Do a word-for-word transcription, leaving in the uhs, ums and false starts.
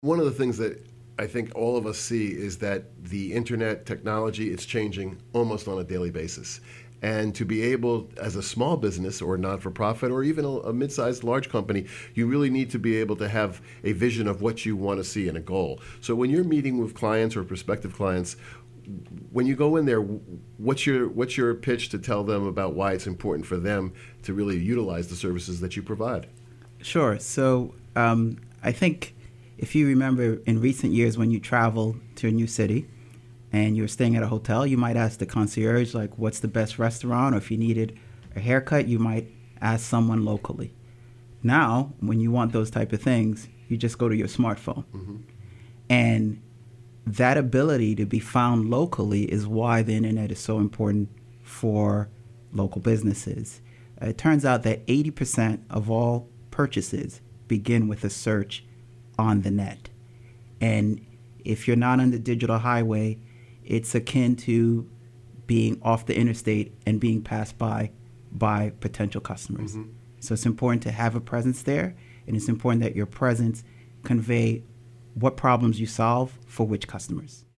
One of the things that I think all of us see is that the internet technology is changing almost on a daily basis. And to be able, as a small business or not-for-profit or even a, a mid-sized large company, you really need to be able to have a vision of what you want to see and a goal. So when you're meeting with clients or prospective clients, when you go in there, what's your what's your pitch to tell them about why it's important for them to really utilize the services that you provide? Sure. So um, I think if you remember in recent years when you travel to a new city and you're staying at a hotel, you might ask the concierge, like, what's the best restaurant? Or if you needed a haircut, you might ask someone locally. Now, when you want those type of things, you just go to your smartphone. Mm-hmm. And that ability to be found locally is why the internet is so important for local businesses. Uh, it turns out that eighty percent of all purchases begin with a search on the net. And if you're not on the digital highway, it's akin to being off the interstate and being passed by by potential customers. Mm-hmm. So it's important to have a presence there, and it's important that your presence convey what problems you solve for which customers.